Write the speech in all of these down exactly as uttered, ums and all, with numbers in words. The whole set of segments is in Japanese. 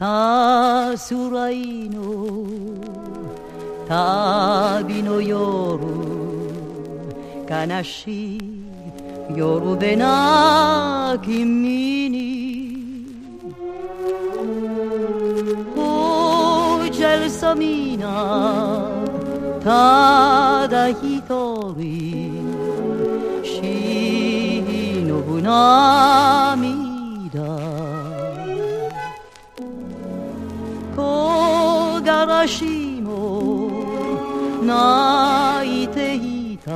あすらいの旅の夜、悲しい夜でな君におジェルサミナただ一人忍ぶ涙木枯らしも泣いていた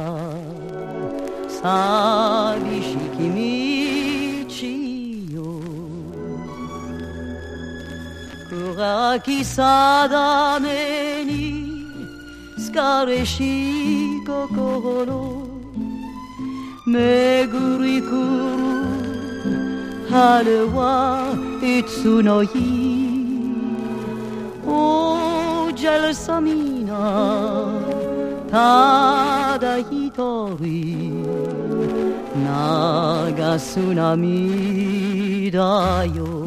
寂しき道よ暗き定めに疲れし心巡り来る春はいつの日おジェルサミナただ一人流す涙よ